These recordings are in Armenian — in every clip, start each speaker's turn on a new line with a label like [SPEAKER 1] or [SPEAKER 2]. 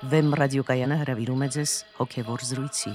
[SPEAKER 1] Վեմ ռադիոկայանը հրավիրում է ձեզ հոգևոր զրույցի։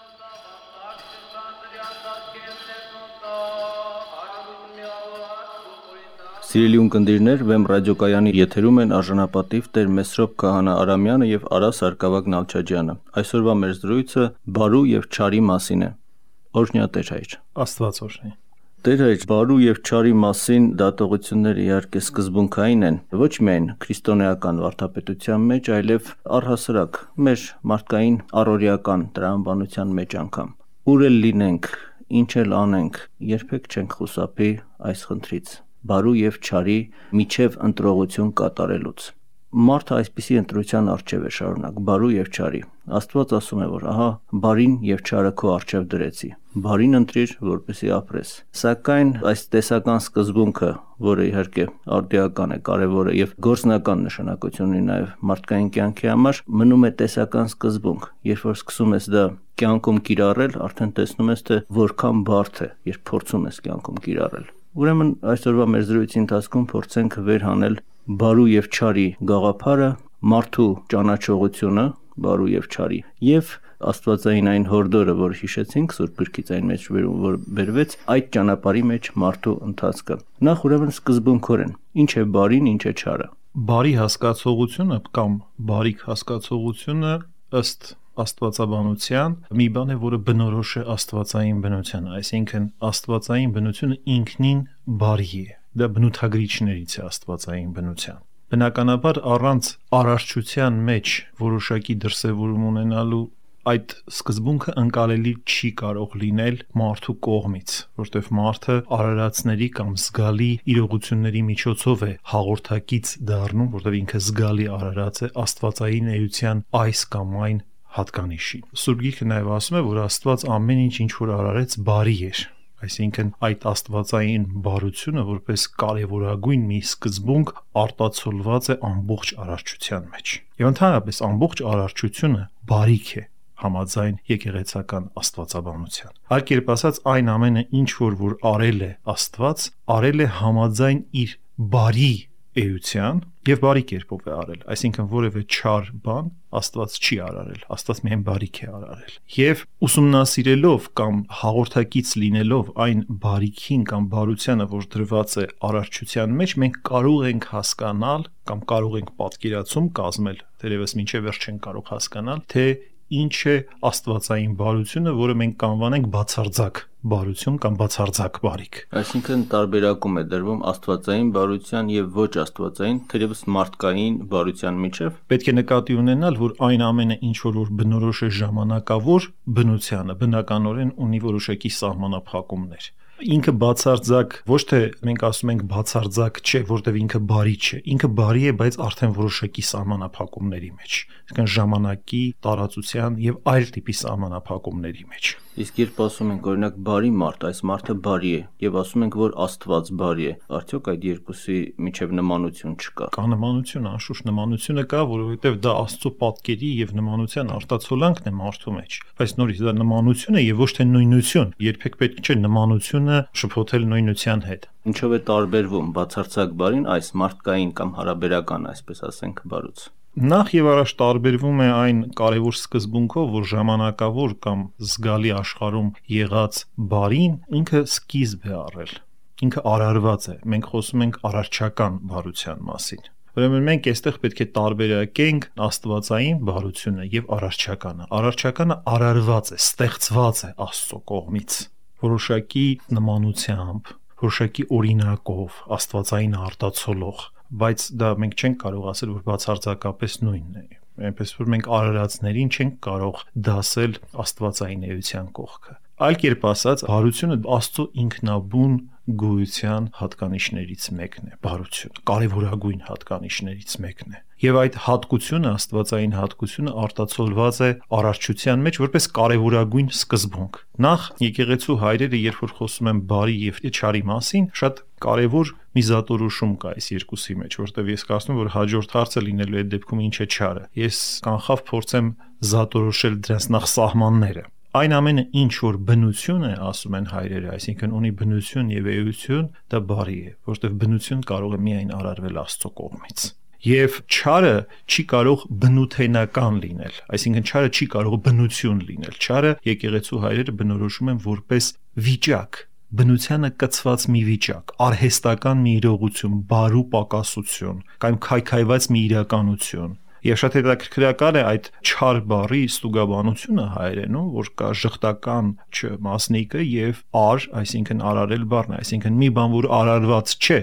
[SPEAKER 2] Սիրելի ունկնդիրներ, Վեմ ռադիոկայանի եթերում են արժանապատիվ Տեր Մեսրոպ Քահանա Արամյանը եւ Արա Սարգսակ Նալչաջյանը։ Այսօրվա մեր զրույցը բարու եւ չարի մասին է։ Օրհնյա Տեր հայր։
[SPEAKER 3] Աստված օրհնի։
[SPEAKER 2] Տեր հայր, բարու եւ չարի մասին դատողությունները իհարկե սկզբունքային են, ոչ միայն քրիստոնեական վարդապետության մեջ, այլև առհասարակ մեր մարդկային առօրեական տրամաբանության մեջ անգամ։ Ուր էլ լինենք, ինչ էլ անենք, երբեք չենք խուսափի այս խնդրից՝ բարու եւ չարի միջև ընտրողություն կատարելուց։ Մարդը այսպիսի ընտրության առջև է շարունակ, բարու եւ չարի։ Աստված ասում է, որ ահա բարին եւ չարը քո առջև դրեցի։ Բարին ընտրիր, որպեսզի ապրես։ Սակայն այս տեսական սկզբունքը, որը իհարկե արդիական է, կարևոր է եւ գործնական նշանակություն ունի նաեւ մարդկային կյանքի համար, մնում է տեսական սկզբունք։ Երբ որ սկսում ես դա կյանքում կիրառել, արդեն տեսնում ես, թե որքան բարդ է, երբ փորձում ես կյանքում կիրառել։ Ուրեմն այսօրվա մեր զրույցի ընթացքում փորձենք վերհանել բարու եւ չարի գաղափարը, մարդու ճանաչողությունը բարու եւ չարի եւ աստվածային այն հորդորը, որ հիշեցինք Սուրբ Գրքից այն մեջ որ բերվեց, այդ ճանապարհի մեջ մարդու ընթացքը։ Նախ ուրեմն սկզբունքորեն, ինչ է բարին, ինչ է չարը։
[SPEAKER 3] Բարի հասկացողությունը կամ բարիք հասկացողությունը ըստ աստվածաբանության մի բան է, որը բնորոշ է աստվածային բնությանը, այսինքն աստվածային բնությունը ինքնին բարի է։ Դա բնութագրիչներից է աստվածային բնության։ Բնականաբար առանց արարչության մեջ որոշակի դրսևորում ունենալու այդ սկզբունքը ընկալելի չի կարող լինել մարդու կողմից, որտեղ մարդը արարածների կամ զգալի իրողությունների միջոցով է հաղորդակից դառնում, որտեղ ինքը զգալի արարած է աստվածային էության այս կամ այն հատկանիշի։ Սուրբ Գիրքը նաև ասում է, որ Աստված ամեն ինչ որ արարեց բարի էր, այսինքն այդ աստվածային բարությունը որպես կարևորագույն մի սկզբունք արտացոլված է ամբողջ արարչության մեջ։ Եվ ընդհանրապես ամբողջ արարչությունը բարիք է համաձայն եկեղեցական աստվածաբանության։ Այլ կերպ ասած, այն ամենը ինչ որ արել է Աստված, արել է համաձայն իր բարի էության եւ բարի կերպով է արել, այսինքն որևէ չար բան Աստված չի արարել, Աստված միայն բարիք է արարել։ Եվ ուսումնասիրելով կամ հաղորդակից լինելով այն բարիքին կամ բարությանը, որ դրված է արարչության մեջ, մենք կարող ենք հասկանալ կամ կարող ենք պատկերացում կազմել, թերևս մինչև վերջ չենք կարող հասկանալ, թե ինչ է աստվածային բարությունը, որը մենք կանվանենք բացարձակ բարություն կամ բացարձակ բարիք։
[SPEAKER 2] Այսինքն տարբերակում է դրվում աստվածային բարության եւ ոչ աստվածային, թերևս մարդկային բարության միջև։
[SPEAKER 3] Պետք է նկատի ունենալ, որ այն ամենը ինչ որ բնորոշ է ժամանակավոր բնությանը, բնականորեն ունի որոշակի սահմանափակումներ։ Ինքը բացարձակ, ոչ թե մենք ասում ենք բացարձակ չէ, որտեղ ինքը բարի չէ։ Ինքը բարի է, բայց արդեն որոշակի սահմանափակումների մեջ, այսինքն ժամանակի, տարածության եւ այլ տիպի սահմանափակումների մեջ։
[SPEAKER 2] Իսկ երբ ասում ենք օրինակ բարի մարդ, այս մարդը բարի է, եւ ասում ենք, որ Աստված բարի է, արդյոք այդ երկուսի միջև նմանություն չկա։
[SPEAKER 3] Կա նմանություն, անշուշտ նմանությունը կա, որովհետեւ դա Աստծո պատկերի եւ նմանության արտացոլանքն է մարդու մեջ։ Բայց նորից դա նմանություն է եւ ոչ թե նույնություն։ Երբեք պետք չէ նմանությունը շփոթել նույնության հետ։
[SPEAKER 2] Ինչով է տարբերվում բացարձակ բարին այս մարդկային կամ հարաբերական, այսպես ասենք, բարուց։
[SPEAKER 3] Նախ եւ առաջ տարբերվում է այն կարևոր սկզբունքով, որ ժամանակավոր կամ զգալի աշխարհում եղած բարին ինքը սկիզբ է առել, ինքը արարված է։ Մենք խոսում ենք արարչական բարության մասին։ Ուրեմն մենք այստեղ պետք է տարբերակենք աստվածային բարությունը եւ արարչականը։ Արարչականը արարված է, ստեղծված է Աստծո կողմից, որոշակի նմանությամբ, որոշակի օրինակով, աստվածային արտացոլող, բայց դա մենք չենք կարող ասել, որ բացարձակապես նույնն է։ Այնպես որ մենք արարածներին չենք կարող դասել աստվածային էության կողքը։ Այլ կերպ ասած, բարությունը Աստծո ինքնաբուն գոյության հատկանիշներից մեկն է, բարությունը, կարևորագույն հատկանիշներից մեկն է։ Եվ այդ հատկությունը, աստվածային հատկությունը արտացոլված է արարչության մեջ որպես կարևորագույն սկզբունք։ Նախ եկեղեցու հայրերը, երբ որ խոսում են բարի եւ չարի մասին, շատ կարևոր մի զատորոշում կա այս երկուսի մեջ, որտեղ ես կարծում եմ, որ հաջորդ հարցը լինելու է դեպքում ինչ է չարը։ Ես կանխավ փորձեմ զատորոշել դրանց նախ սահմանները։ Այն ամենը ինչ որ բնություն է, ասում են հայրերը, այսինքն ունի բնություն եւ էություն, դա բարի է, որովհետեւ բնություն կարող է միայն արարվել Աստծո կողմից։ Եվ չարը չի կարող բնութենական լինել, այսինքն չարը չի կարող բնություն լինել։ Չարը եկեղեցու հայրերը բնորոշում են որպես վիճակ, բնությանը կցված մի վիճակ, արհեստական մի իրողություն, բարու պակասություն կամ քայքայված մի իրականություն։ Եվ շատ հետաքրքրական է այդ չար բառի ստուգաբանությունը հայերենում, որ կա ժխտական մասնիկը եւ ար, այսինքն արարել բառն է, այսինքն մի բան, որ արարված չէ,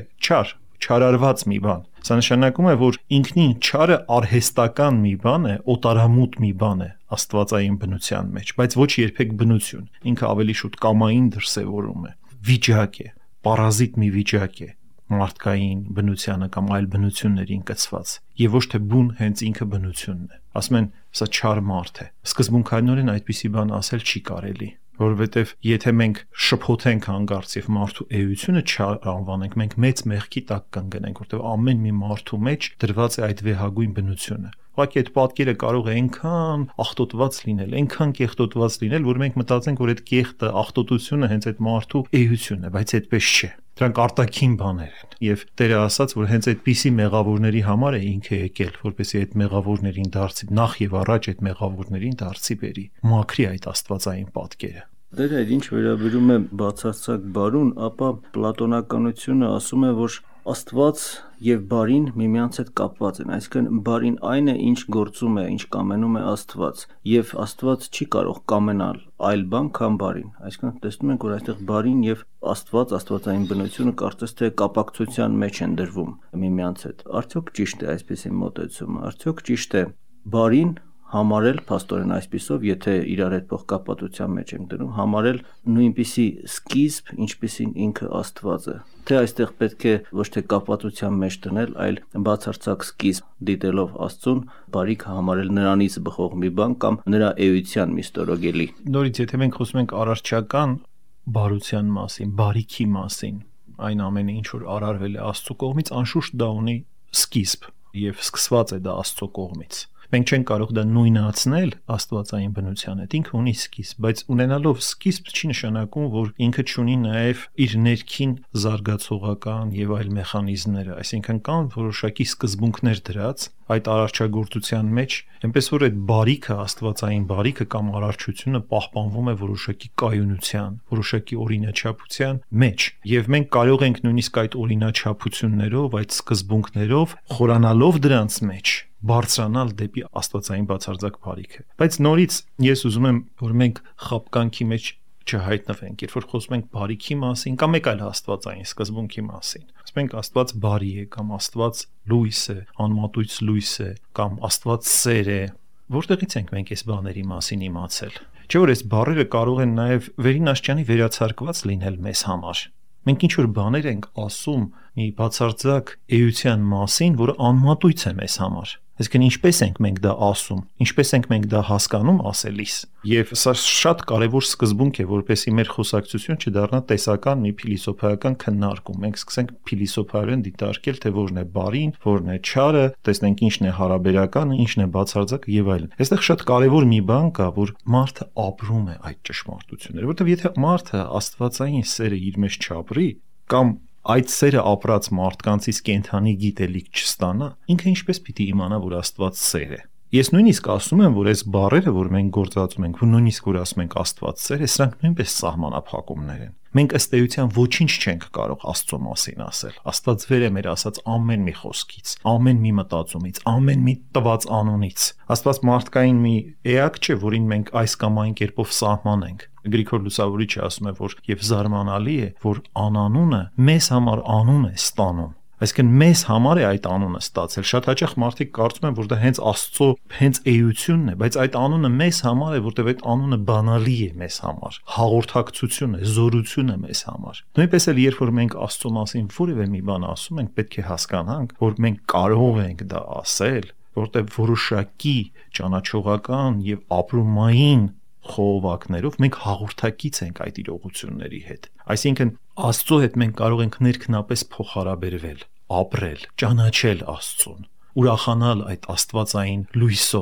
[SPEAKER 3] չարարված մի բան։ Սա նշանակում է, որ ինքնին չարը արհեստական մի բան է, օտարամուտ մի բան է աստվածային բնության մեջ, բայց ոչ երբեք բնություն։ Ինքը ավելի շուտ կամային դրսևորում է, վիճակ է, պարազիտ մի վիճակ է, մարդկային բնությանը կամ այլ բնություններին կցված, եւ ոչ թե բուն հենց ինքը բնությունն է։ Ասում են, սա չար մարդ է։ Սկզբունքայինորեն այդպիսի բան ասել չի կարելի, որովհետև եթե մենք շփոթենք հանգարց եւ մարդու էությունը չանվանենք, մենք մեծ մեղքի տակ կընկնենք, որովհետև ամեն մի մարդու մեջ դրված է այդ վեհագույն բնությունը։ Ուղղակի այդ պատկերը կարող է այնքան աղտոտված լինել, այնքան կեղտոտված լինել, որ մենք մտածենք, որ այդ կեղտը, աղտոտությունը հենց այդ մարդու էությունն է, բայց այդպես չէ։ Դրանք արտաքին բաներ են։ Եվ Տերը ասաց, որ հենց այդպիսի մեղավորների համար է ինքը եկել, որպեսզի այդ մեղավորներին դարձի, նախ եւ առաջ այդ մեղավորներին դարձի բերի, մաքրի այդ աստվածային պատկերը։
[SPEAKER 2] Դերը ինչ վերաբերում է բացարձակ բարուն, ապա պլատոնականությունը ասում է, որ Աստված եւ բարին միմյանց հետ կապված են, այսինքն բարին այն է, ինչ գործում է, ինչ կամենում է Աստված, եւ Աստված չի կարող կամենալ այլ բան, քան բարին։ Այսինքն տեսնում ենք, որ այստեղ բարին եւ Աստված, աստվածային բնությունը կարծես թե կապակցության մեջ են դրվում միմյանց հետ։ Արդյոք ճիշտ է այսպեսի մոտեցումը, արդյոք ճիշտ է բարին համարել փաստորեն այսպիսով, եթե իրար հետ փոխկապակցության մեջ ենք դնում, համարել նույնպիսի սկիզբ, ինչպիսին ինքը Աստված է։ Թե այստեղ պետք է ոչ թե կապակցության մեջ դնել, այլ բացարձակ սկիզբ դիտելով Աստծուն, բարիք համարել նրանից բխող մի բան կամ նրա էության մի ստորոգելի։
[SPEAKER 3] Նորից, եթե մենք խոսում ենք արարչական բարության մասին, բարիքի մասին, այն ամենը, ինչ որ արարվել է Աստծո կողմից, անշուշտ դա ունի սկիզբ եւ սկսված է դա Աստծո կողմից։ Մենք չենք կարող դա նույնացնել աստվածային բնության հետ, ինքը ունի սկիզբ, բայց ունենալով սկիզբ չի նշանակում, որ ինքը չունի նաև իր ներքին զարգացողական եւ այլ մեխանիզմները, այսինքն կան որոշակի սկզբունքներ դրած այդ արարչագործության մեջ, այնպես որ այդ բարիքը, աստվածային բարիքը կամ արարչությունը պահպանվում է որոշակի կայունության, որոշակի օրինաչափության մեջ, եւ մենք կարող ենք նույնիսկ այդ օրինաչափություններով, այդ սկզբունքներով խորանալով դրանց մեջ բարձրանալ դեպի աստվածային բացարձակ բարիքը։ Բայց նորից ես ուզում եմ, որ մենք խապկանքի մեջ չհայտնվենք, երբ որ խոսում ենք բարիքի մասին կամ մեկ այլ աստվածային սկզբունքի մասին։ Ասում ենք Աստված բարի է կամ Աստված լույս է, անմատույց լույս է կամ Աստված սեր է։ Որտեղից ենք մենք այս բաների մասին իմացել։ Չէ՞ որ այս բառերը կարող են նաև վերին աշճանի վերացարկված լինել մեզ համար։ Մենք ինչ որ բաներ ենք ասում մի բացարձակ էության մասին, որը անմատույց է մեզ համար։ Այսինքն ինչպես ենք մենք դա ասում, ինչպես ենք մենք դա հասկանում ասելիս։ Եվ սա շատ կարևոր սկզբունք է, որպեսզի մեր խոսակցություն չդառնա տեսական մի փիլիսոփայական քննարկում։ Մենք սկսենք փիլիսոփայորեն դիտարկել, թե որն է բարին, որն է չարը, տեսնենք ինչն է հարաբերականը, ինչն է բացարձակը եւ այլն։ Այստեղ շատ կարևոր մի բան կա, որ մարդը ապրում է այդ ճշմարտությունները, որովհետեւ եթե մարդը աստվածային սերը իր մեջ չապրի, կամ այդ սերը ապրած մարդկանցից կենթանի գիտելիք չստանա, ինքը ինչպես պիտի իմանա, որ Աստված սեր է։ Ես նույնիսկ ասում եմ, որ այս բառերը, որ մենք գործածում ենք, որ նույնիսկ որ ասում ենք Աստված սեր է, սրանք նույնպես սահմանափակումներ են։ Մենք ըստ էության ոչինչ չենք կարող Աստծո մասին ասել։ Աստված վեր է մեր ասած ամեն մի խոսքից, ամեն մի մտածումից, ամեն մի տված անունից։ Աստված մարդկային մի էակ չէ, որին մենք այս կամ այն կերպով սահմանենք։ Գրիգոր Լուսավորիչը ասում է, որ եւ զարմանալի է, որ անանունը մեզ համար անուն է ստանում։ Այսինքն մեզ համար է այդ անունը ստացել։ Շատ հաճախ մարդիկ կարծում են, որ դա հենց Աստծո հենց էությունն է, բայց այդ անունը մեզ համար է, որտեղ այդ անունը բանալի է մեզ համար, հաղորդակցություն է, զորություն է մեզ համար։ Նույնպես էլ երբ որ մենք Աստծո մասին որևէ մի բան ասում ենք, պետք է հասկանանք, որ մենք կարող ենք դա ասել, որտեղ որոշակի ճանաչողական եւ ապրումային խողովակներով մենք հաղորդակից ենք այդ իրողությունների հետ։ Այսինքն Աստծո հետ մենք կարող ենք ներքնապես փոխհարաբերվել, ապրել, ճանաչել Աստծուն, ուրախանալ այդ աստվածային լույսով,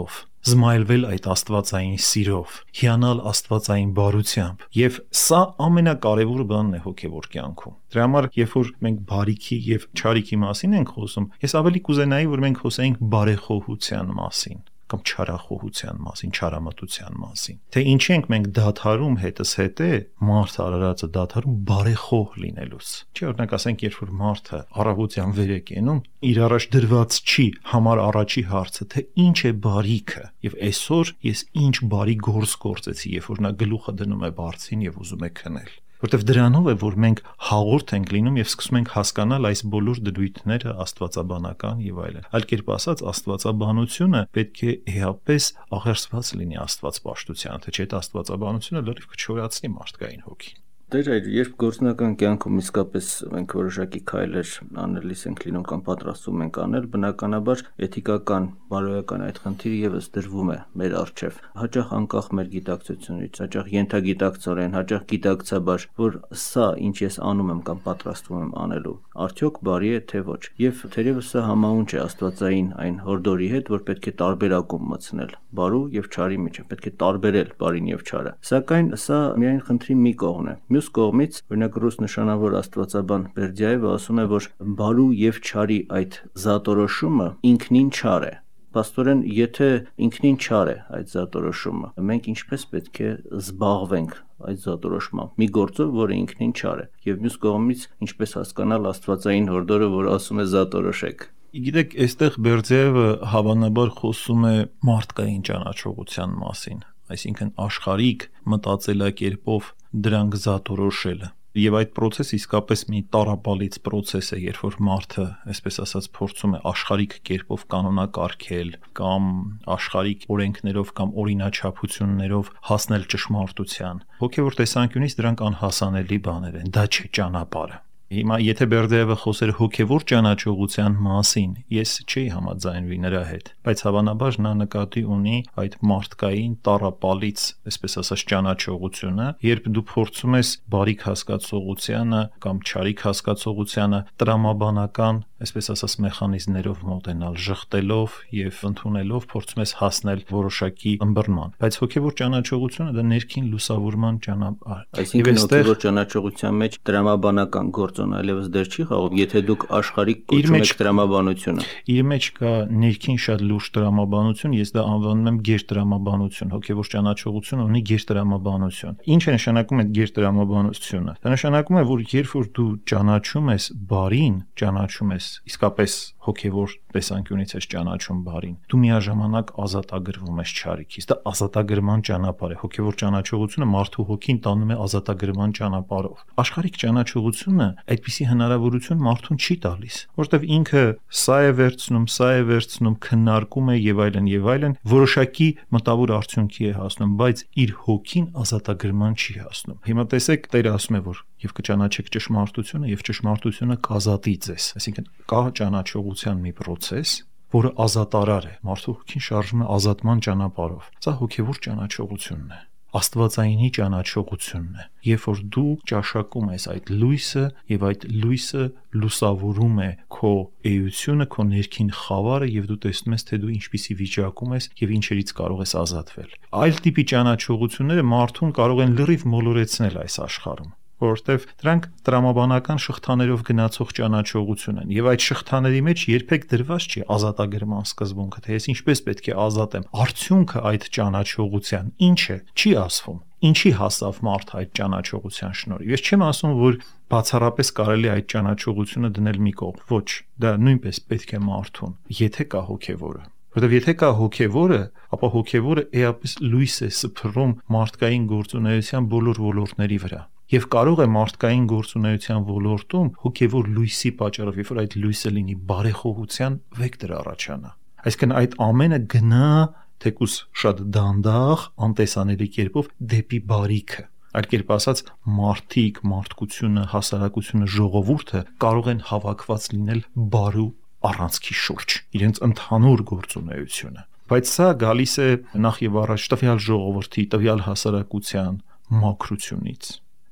[SPEAKER 3] զմայլվել այդ աստվածային սիրով, հիանալ աստվածային բարությամբ, եւ սա ամենակարևոր բանն է հոգեվոր կյանքում։ Դրա համար, երբ որ մենք բարիքի եւ չարիքի մասին ենք խոսում, ես ավելի կուզենայի, որ մենք խոսենք բարեխոհության մասին կամ չարախոհության մասին, չարամտության մասին։ Թե ինչի ենք մենք դադարում հետս հետե մարդ արարածը դադարում բարեխոհ լինելուց։ Չի օրինակ ասենք, երբ որ մարդը առավոտյան վեր է կենում, իր առաջ դրված չի համար առաջի հարցը, թե ինչ է բարիքը, եւ այսօր ես ինչ բարի գործ գործեցի, երբ որ նա գլուխը դնում է բարձին եւ ուզում է քնել։ Որտեվ դրանով է, որ մենք հաղորդ ենք լինում եւ սկսում ենք հասկանալ այս բոլոր դրույթները աստվածաբանական եւ այլն։ Այլ կերպ ասած, աստվածաբանությունը պետք է էապես աղերսված լինի աստվածպաշտության, թե չէ այդ աստվածաբանությունը լրիվ կչորացնի մարդկային հոգին։
[SPEAKER 2] Դեր այլ, երբ գործնական կյանքում իսկապես մենք որոշակի քայլեր անելիս ենք լինում կամ պատրաստվում ենք անել, բնականաբար էթիկական, բարոյական այդ խնդիրը եւս դրվում է մեր առջև։ Հաճախ անկախ մեր գիտակցությունից, հաճախ ենթագիտակցորեն, հաճախ գիտակցաբար, որ սա, ինչ ես անում եմ կամ պատրաստվում եմ անելու, արդյոք բարի է թե ոչ։ Եվ թերևս սա համահունչ է աստվածային այն հորդորի հետ, որ պետք է տարբերակում մտցնել բարու եւ չարի միջեւ, պետք է տարբերել բարին եւ չարը։ Սակայն սա միայն խնդրի մի կողմն է։ Մյուս կողմից, օրինակ ռուս նշանավոր աստվածաբան Բերդյայևը ասում է, որ բարու եւ չարի այդ զատորոշումը ինքնին չար է։ Պաստորեն, եթե ինքնին չար է այդ զատորոշումը, մենք ինչպես պետք է զբաղվենք այդ զատորոշմամբ մի գործով, որը ինքնին չար է, եւ մյուս կողմից ինչպես հասկանալ աստվածային հորդորը, որ ասում է զատորոշեք։
[SPEAKER 3] Գիտեք, այստեղ Բերդյայևը հավանաբար խոսում է մարդկային ճանաչողության մասին, այսինքն աշխարհիկ մտածելակերպով դրանք զատորոշելը։ Եվ այդ process-ը իսկապես մի տառապալից process է, երբ որ մարդը, այսպես ասած, փորձում է աշխարհիկ կերպով կանոնակարգել կամ աշխարհիկ օրենքներով կամ օրինաչափություններով հասնել ճշմարտության։ Հոգևոր տեսանկյունից դրանք անհասանելի բաներ են, դա չէ ճանապարհը։ Հիմա եթե Բերդյայևը խոսեր հոգևոր ճանաչողության մասին, ես չէի համաձայնվի նրա հետ, բայց հավանաբար նա նկատի ունի այդ մարդկային տառապալից, այսպես ասած, ճանաչողությունը, երբ դու փորձում ես բարիք հասկացողությանը կամ չարիք հասկացողությանը տրամաբանական, այսպես ասած, մեխանիզմներով մոտենալ, ժխտելով եւ ընդունելով փորձում ես հասնել որոշակի ըմբռնման, բայց հոգևոր ճանաչողությունը դա ներքին լուսավորման ճանապարհ է։
[SPEAKER 2] Այսինքն հոգևոր ճանաչողության մեջ տրամաբանական գործոն այլևս դեր չի խաղում, եթե դուք աշխարհիկ կոչում եք տրամաբանությունը։
[SPEAKER 3] Իր մեջ կա ներքին շատ լուրջ տրամաբանություն, ես դա անվանում եմ գերտրամաբանություն, հոգևոր ճանաչողությունը ունի գերտրամաբանություն։ Ինչ է նշանակում այդ գերտրամաբանությունը։ Դա նշանակում է, որ երբ որ դու ճանաչում ես բարին, ճանաչում ես իսկապես հոգևոր տեսանկյունից ես ճանաչում բարին, դու միաժամանակ ազատագրվում ես չարիքից։ Դա ազատագրման ճանապարհ է։ Հոգևոր ճանաչողությունը մարդու հոգին տանում է ազատագրման ճանապարհով։ Աշխարհիկ ճանաչողությունը այդպիսի հնարավորություն մարդուն չի տալիս, որովհետև ինքը սա է վերցնում, քննարկում է եւ այլն, որոշակի մտավոր արդյունքի է հասնում, բայց իր հոգին ազատագրման չի հասնում։ Հիմա տեսեք, Տերը ասում է, որ եւ կճանաչեք ճշմարտությունը եւ ճշմարտությունը կազատի ձեզ, այսինքն կա ճանաչողության մի process, որը ազատարար է, մարդու հոգին շարժվում է ազատման ճանապարհով։ Սա հոգևոր ճանաչողությունն է, աստվածայինի ճանաչողությունն է, երբ որ դու ճաշակում ես այդ լույսը եւ այդ լույսը լուսավորում է քո էությունը, քո ներքին խավարը եւ դու տեսնում ես, թե դու ինչպիսի վիճակում ես եւ ինչերից կարող ես ազատվել։ Այլ տիպի ճանաչողությունները մարդուն կարող են լրիվ մոլորեցնել այս աշխարհում, որովհետև դրանք տրամաբանական շղթաներով գնացող ճանաչողություն են եւ այդ շղթաների մեջ երբեք դրված չի ազատագրման սկզբունքը, թե ես ինչպես պետք է ազատեմ։ Արդյունքը այդ ճանաչողության ինչ է, չի ասվում։ Ինչի հասավ մարդը այդ ճանաչողության շնորհիվ։ Ես չեմ ասում, որ բացառապես կարելի է այդ ճանաչողությունը դնել մի կողմ։ Ոչ, դա նույնպես պետք է մարդուն, եթե կա հոգևորը։ Որտեւ եթե կա հոգևորը, ապա հոգևորը էապես լույս է սփռում մարդկային գործունեության բոլոր ոլորտների վրա։ Եվ կարող է մարդկային գործունեության ոլորտում հոգևոր լույսի պատճառով, երբ որ այդ լույսը լինի, բարեխոհության վեկտոր առաջանա։ Այսինքն այդ ամենը գնա թեկուզ շատ դանդաղ, անտեսանելի կերպով դեպի բարիքը։ Այլ կերպ ասած, մարդիկ, մարդկությունը, հասարակությունը, ժողովուրդը կարող են հավաքված լինել բարու առանցքի շուրջ, իրենց ընդհանուր գործունեությունը։ Բայց սա գալիս է նախ եւ առաջ տվյալ ժողովրդի, տվյալ հասարակության մաքրությունից։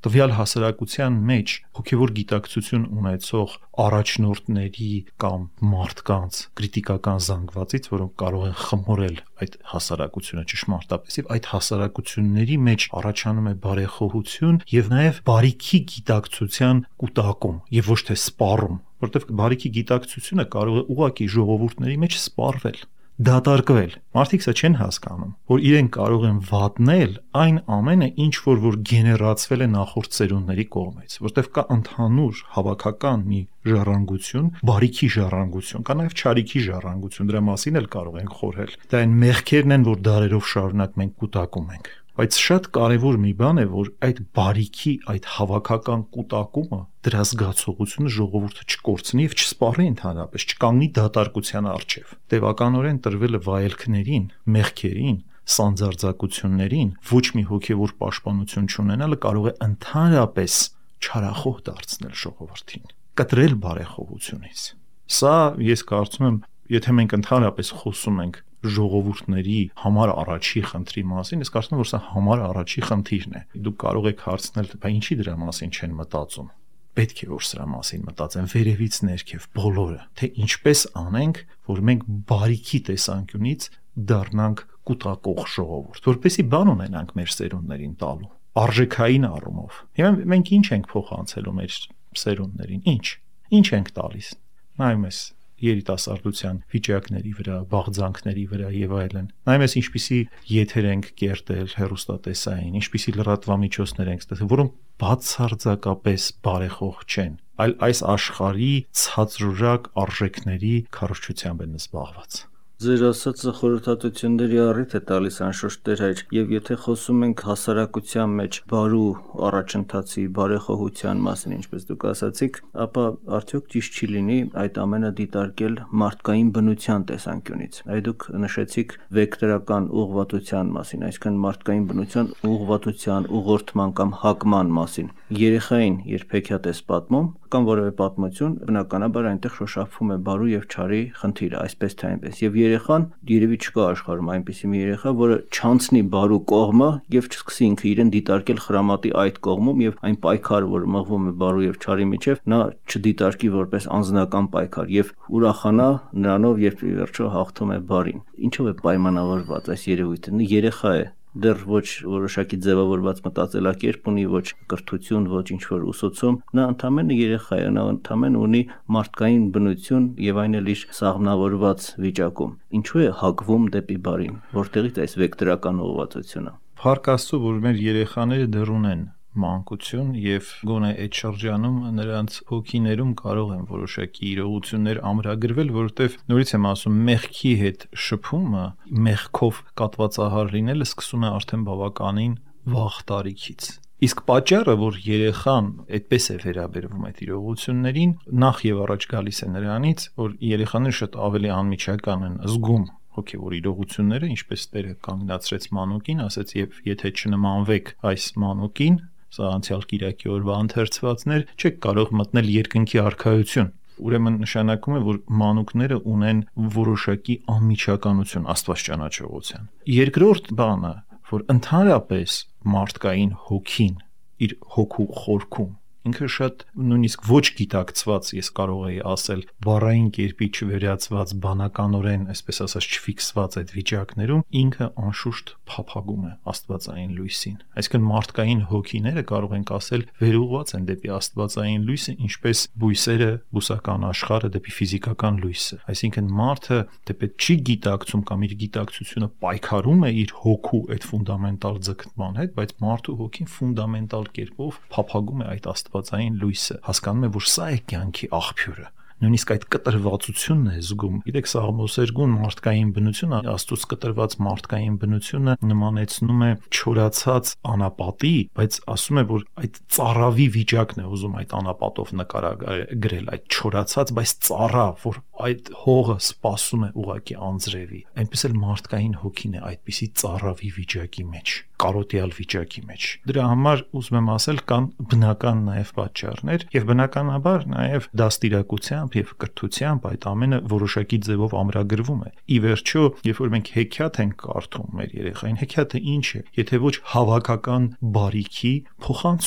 [SPEAKER 3] տվյալ հասարակության մեջ հոգևոր գիտակցություն ունեցող առաջնորդների կամ մարդկանց քրիտիկական զանգվածից, որոնք կարող են խմորել այդ հասարակությունը ճշմարտապես, եւ այդ հասարակությունների մեջ առաջանում է բարեխոհություն եւ նաեւ բարիքի գիտակցության կուտակում եւ ոչ թե սպառում, որտեղ բարիքի գիտակցությունը կարող է ուղղակի ժողովուրդների մեջ սպառվել, դատարկվել։ Մարդիկ սա չեն հասկանում, որ իրենք կարող են վատնել այն ամենը, ինչ որ գեներացվել է նախորդ սերունդների կողմից, որտեղ կա ընդհանուր հավաքական մի ժառանգություն, բարիքի ժառանգություն, կա նաև չարիքի ժառանգություն, դրա մասին էլ կարող ենք խորհել։ Դա այն մեղքերն են, որ դարերով շարունակ մենք կուտակում ենք։ Բայց շատ կարևոր մի բան է, որ այդ բարիքի, այդ հավաքական կուտակումը, դրա զգացողությունը ժողովուրդը չկորցնի եւ չսպառի ընդհանրապես, չկանգնի դատարկության առջև։ Տևականորեն տրվելը վայելքներին, մեղքերին, սանձարձակություններին ոչ մի հոգևոր պաշտպանություն չունենալը կարող է ընդհանրապես չարախոհ դարձնել ժողովրդին, կտրել բարեխոհությունից։ Սա ես կարծում եմ, եթե մենք ընդհանրապես խոսում ենք ժողովուրդների համար առաջի խնդրի մասին, ես կարծում եմ, որ սա համար առաջի խնդիրն է։ Դուք կարող եք հարցնել, բա ինչի դրա մասին չեն մտածում։ Պետք է որ սրա մասին մտածեն վերևից ներքև բոլորը, թե ինչպես անենք, որ մենք բարիքի տեսանկյունից դառնանք կուտակող ժողովուրդ, որպեսզի բան ունենանք մեր սերունդներին տալու, արժեքային առումով։ Հիմա մենք ինչ ենք փոխանցելու մեր սերունդներին, ինչ ենք տալիս։ Նայում ես երիտասարդության վիճակների վրա, բաղձանքների վրա եւ այլն։ Նայում ես ինչպիսի եթեր ենք կերտել հեռուստատեսային, ինչպիսի լրատվամիջոցներ ենք ստեղծել, որոնք բացարձակապես բարեխոհ չեն, այլ այս աշխարհի ցածրուրակ արժեքների քարոզչությամբ են զբաղված։
[SPEAKER 2] Ձեր ասածը խորհրդատությունների առիթ է տալիս անշուշտ Տեր հայր, եւ եթե խոսում ենք հասարակության մեջ բարու առաջընթացի, բարեխոհության մասին, ինչպես դուք ասացիք, ապա արդյոք ճիշտ չի լինի այդ ամենը դիտարկել մարդկային բնության տեսանկյունից։ Այդ դուք նշեցիք վեկտորական ուղղվածության մասին, այսինքն մարդկային բնության ուղղվածության, ուղղորդման կամ հակման մասին։ Երեխային երբ հեքիաթ ես պատմում կամ որևէ պատմություն, բնականաբար այնտեղ շոշափվում է բարու եւ չարի խնդիրը, այսպես թե այնպես։ Եվ երեխան երևի չկա աշխարհում այնպիսի մի երեխա, որը չանցնի բարու կողմը եւ չսկսի ինքը իրեն դիտարկել խրամատի այդ կողմում եւ այն պայքարը, որ մղվում է բարու եւ չարի միջեւ, նա չդիտարկի որպես անձնական պայքար եւ ուրախանա նրանով, երբ ի վերջո հաղթում է բարին։ Ինչով է պայմանավորված այս երևույթը։ Երեխա է, դեռ ոչ որոշակի ձևավորված մտածելակերպ ունի, ոչ կրթություն, ոչ ինչ-որ ուսուցում, նա ընդամենը երեխա է, նա ընդամենը ունի մարդկային բնություն եւ այն էլ իր սաղմնավորված վիճակում։ Ինչու է հակվում դեպի բարին, որտեղից այս վեկտորական ուղղվածությունը։
[SPEAKER 3] Փառք Աստծո, որ մեր երեխաները դեռ ունեն մանկություն եւ գոնե այդ շրջանում նրանց հոգիներում կարող են որոշակի իրողություններ ամրագրվել, որովհետեւ նորից եմ ասում, մեղքի հետ շփումը, մեղքով կատվածահար լինելը սկսում է արդեն բավականին վաղ տարիքից։ Իսկ պատճառը, որ երեխան այդպես է վերաբերվում այդ իրողություններին, նախ եւ առաջ գալիս է նրանից, որ երեխաները շատ ավելի անմիջական են զգում հոգևոր իրողությունները, ինչպես Տերը կանգնացրեց մանուկին, ասեց, եւ եթե չնմանվեք այս մանուկին, սա անցյալ կիրակի օրվա ընթերցվածներ, չեք կարող մտնել երկնքի արքայություն։ Ուրեմն նշանակում է, որ մանուկները ունեն որոշակի անմիջականություն Աստված ճանաչողության։ Երկրորդ բանը, որ ընդհանրապես մարդկային հոգին իր հոգու խորքում ինքը շատ նույնիսկ ոչ գիտակցված, ես կարող եի ասել, բառային կերպի չվերածված, բանականորեն, այսպես ասած, չֆիքսված այդ վիճակներում, ինքը անշուշտ փափագում է աստվածային լույսին։ Այսինքն մարդկային հոգիները կարող ենք ասել վերուղված են դեպի աստվածային լույսը, ինչպես բույսերը, բուսական աշխարհը դեպի ֆիզիկական լույսը։ Այսինքն մարդը դեպի չի գիտակցում կամ իր գիտակցությունը պայքարում է իր հոգու այդ ֆունդամենտալ ձգտման հետ, բայց մարդու հոգին ֆունդամենտալ կերպով փափագում է այդ աստվածային լույսը, հասկանում է, որ սա է կյանքի աղբյուրը, նույնիսկ այդ կտրվածությունն է զգում։ Գիտեք, սաղմոսերգուն մարդկային բնությունը, Աստծուց կտրված մարդկային բնությունը նմանեցնում է չորացած անապատի, բայց ասում է, որ այդ ծառավի վիճակն է ուզում այդ անապատով նկարագրել, այդ չորացած, բայց ծառա, որ այդ հողը սպասում է ուղակի անձրևի։ Այնպես էլ մարդկային հոգին է այդպիսի ծառավի վիճակի մեջ, կարոտյալ վիճակի մեջ։ Դրա համար ուզում եմ ասել, կան բնական նաև պատճառներ եւ բնականաբար նաև դաստիարակությամբ եւ կրթությամբ այդ ամենը որոշակի ձևով ամրագրվում է։ Ի վերջո, երբ որ մենք հեքիաթ ենք կարդում մեր երեխային, հեքիաթը ինչ է, եթե ոչ հավաքական բարիքի փոխանցում։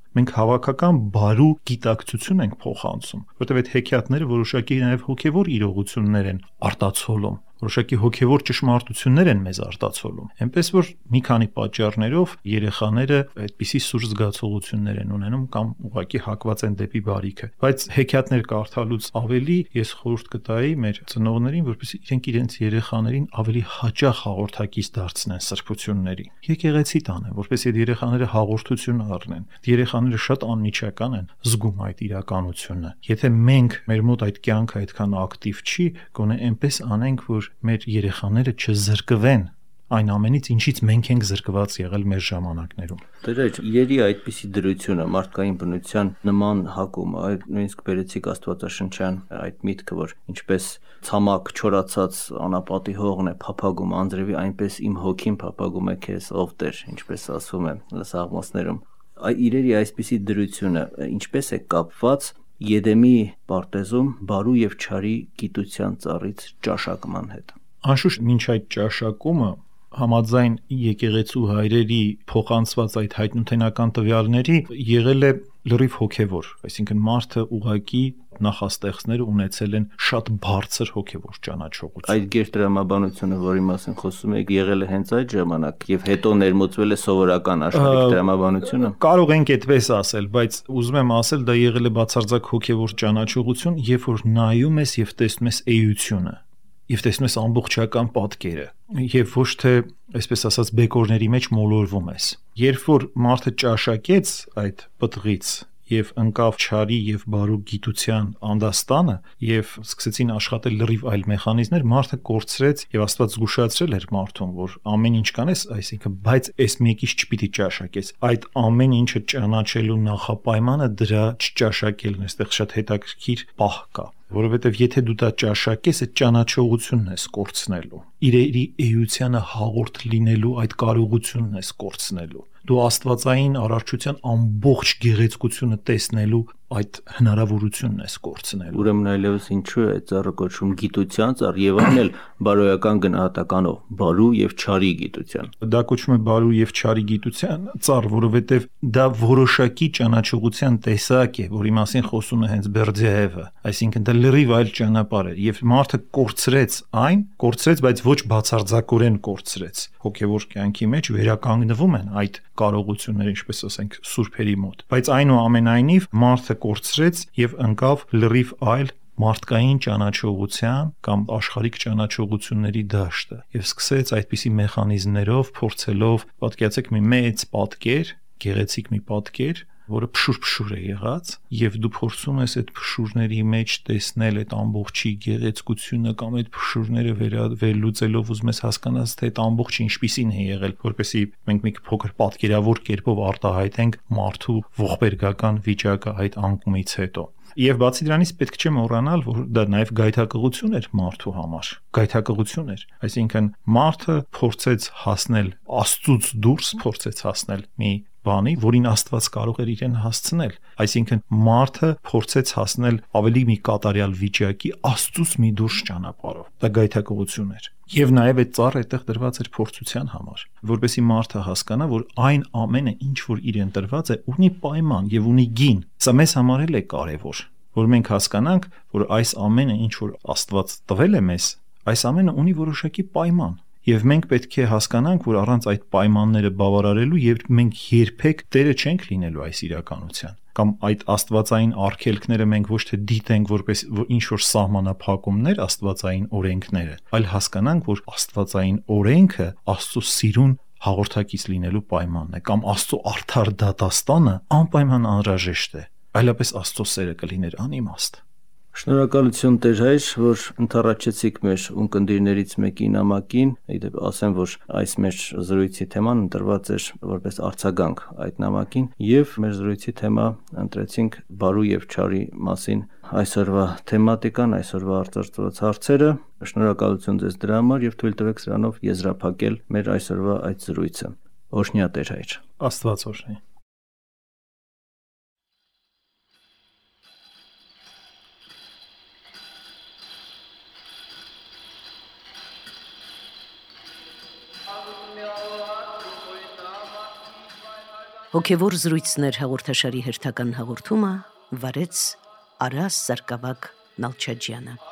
[SPEAKER 3] Մենք հավաքական բարու գիտակցություն ենք փոխանցում, որտեղ այդ հեքիաթները որոշակի նաև հոգևոր իրողություններ են արտացոլում, որոշակի հոգևոր ճշմարտություններ են մեզ արտացոլում։ Էնպես որ մի քանի պատճառներով երեխաները այդպիսի սուր զգացողություններ են ունենում կամ ուղղակի հակված են դեպի բարիքը։ Բայց հեքիաթներ կարդալուց ավելի ես խորհուրդ կտայի մեր ծնողներին, որպեսզի իրենք իրենց երեխաներին ավելի հաճախ հաղորդակից դարձնեն սրբությունների։ Եկեղեցի տանեն, որպեսզի այդ երեխաները հաղորդություն առնեն։ Երեխաները շատ անմիջական են զգում այդ իրականությունը։ Եթե մենք մեր մոտ այդ կյանքը այդքան ակտիվ չի, գոնե այնպես անենք, որ մեր երեխաները չզրկվեն այն ամենից, ինչից մենք ենք զրկված եղել մեր ժամանակներում։
[SPEAKER 2] Դրեջ, իրերի այդպիսի դրությունը մարդկային բնության նման հակում, այդ նույնիսկ բերեցիկ աստվածաշնչյան այդ միտքը, որ ինչպես ցամաք չորացած անապատի հողն է փափագում անձրևի, այնպես իմ հոգին փափագում է քեզ, ով Տեր, ինչպես ասվում է Սաղմոսներում։ Իրերի այսպիսի դրությունը ինչպես է կապված Եդեմի պարտեզում բարու եւ չարի գիտության ծառից ճաշակման հետ։
[SPEAKER 3] Անշուշտ մինչ այդ ճաշակումը համաձայն եկեղեցու հայրերի փոխանցված այդ հայտնութենական տվյալների եղել է լրիվ հոգևոր, այսինքն մարդը ուղակի նախաստեղծները ունեցել են շատ բարձր հոգևոր ճանաչողություն։
[SPEAKER 2] Այդ գերտրամաբանությունը, որի մասին խոսում եք, եղել է հենց այդ ժամանակ եւ հետո ներմուծվել է սովորական աշխարհիկ տրամաբանությունը։
[SPEAKER 3] Կարող ենք այդպես ասել, բայց ուզում եմ ասել, դա եղել է բացարձակ հոգևոր ճանաչողություն, երբ որ նայում ես եւ տեսնում ես էությունը, եւ տեսնում ես ամբողջական պատկերը, եւ ոչ թե, այսպես ասած, բեկորների մեջ մոլորվում ես։ Երբ որ մարդը ճաշակեց այդ պտղից եւ ընկավ չարի եւ բարու գիտության անդաստանը եւ սկսեցին աշխատել լրիվ այլ մեխանիզմներ, մարդը կորցրեց եւ Աստված զգուշացրել էր մարդուն, որ ամեն ինչ կանես, այսինքն, բայց այս մեկից չպիտի ճաշակես։ Այդ ամեն ինչը ճանաչելու նախապայմանը դրա չճաշակելն է, այստեղ շատ հետաքրքիր պահ կա, որովհետեւ եթե դու դա ճաշակես, այդ ճանաչողությունն ես կորցնելու, իրերի էությանը հաղորդ լինելու այդ կարողությունն ես կորցնելու, դու աստվածային արարչության ամբողջ գեղեցկությունը տեսնելու այդ հնարավորությունն ես կորցնելու։
[SPEAKER 2] Ուրեմն այլևս ինչու է ծառը կոչվում գիտության ծառ եւ այն էլ բարոյական գնահատականով բարու եւ չարի գիտության։
[SPEAKER 3] Դա կոչվում է բարու եւ չարի գիտության ծառ, որովհետեւ դա որոշակի ճանաչողության տեսակ է, որի մասին խոսում է հենց Բերդյեևը, այսինքն դա լրիվ այլ ճանապարհ է եւ մարդը կորցրեց, բայց ոչ բացարձակորեն կորցրեց։ Հոգեվոր կյանքի մեջ վերականգնվում են այդ կարողությունները, ինչպես ասենք, սուրբերի մոտ, բայց այնուամենայնիվ մարդը կորցրեց եւ ընկավ լրիվ այլ մարդկային ճանաչողության կամ աշխարհիկ ճանաչողությունների դաշտը եւ սկսեց այդպիսի մեխանիզմներով փորձելով, պատկերացեք, մի մեծ պատկեր, գեղեցիկ մի պատկեր, որը փշուր է եղած եւ դու փորձում ես այդ փշուրների մեջ տեսնել այդ ամբողջի գեղեցկությունը կամ այդ փշուրները վերլուծելով ուզում ես հասկանալ, թե այդ ամբողջը ինչպիսին է եղել, որպեսզի մենք մի փոքր պատկերավոր կերպով արտահայտենք մարդու ողբերգական վիճակը այդ անկումից հետո։ Եվ բացի դրանից պետք չէ մոռանալ, որ դա նաև գայթակղություն էր մարդու համար, գայթակղություն էր, այսինքն մարդը փորձեց հասնել Աստծուց դուրս, փորձեց հասնել մի բանի, որին Աստված կարող էր իրեն հասցնել, այսինքն մարդը փորձեց հասնել ավելի մի կատարյալ վիճակի Աստծուց մի դուրս ճանապարհով, դա գայթակղություն էր։ Եվ նաև այդ ծառը այդտեղ դրված էր փորձության համար, որպեսզի մարդը հասկանա, որ այն ամենը, ինչ որ իրեն տրված է, ունի պայման եւ ունի գին։ Սա մեզ համար էլ է կարեւոր, որ մենք հասկանանք, որ այս ամենը, ինչ որ Աստված տվել է մեզ, այս ամենը ունի որոշակի պայման։ Եվ մենք պետք է հասկանանք, որ առանց այդ պայմանները բավարարելու եւ մենք երբեք տերը չենք լինելու այս իրականության, կամ այդ աստվածային արգելքները մենք ոչ թե դիտենք որպես ինչ որ սահմանափակումներ, աստվածային օրենքները, այլ հասկանանք, որ աստվածային օրենքը Աստծո սիրուն հաղորդակից լինելու պայմանն է, կամ Աստծո արդար դատաստանը անպայման անհրաժեշտ է, այլապես Աստծո սերը կլիներ անիմաստ։
[SPEAKER 2] Շնորհակալություն Տեր հայր, որ ընթառաջեցիք մեր ունկնդիրներից մեկի նամակին, իդեպ ասեմ, որ այս մեր զրույցի թեման ընտրված էր որպես արձագանք այդ նամակին եւ մեր զրույցի թեմա ընտրեցինք բարու եւ չարի մասին այսօրվա թեմատիկան, այսօրվա արծարծված հարցերը։ Շնորհակալություն ձեզ դրա համար եւ թույլ տվեք սրանով եզրափակել մեր այսօրվա այդ զրույցը։ Օրհնյա Տեր հայր։
[SPEAKER 3] Աստված օրհնի։
[SPEAKER 4] Ալուտմիալա, դուխոյտա, մատի, բայ,
[SPEAKER 1] Հոգևոր զրույցներ հաղորդաշարի հերթական հաղորդումը վարեց Արաս Սարգսակ Նալչաջյանը։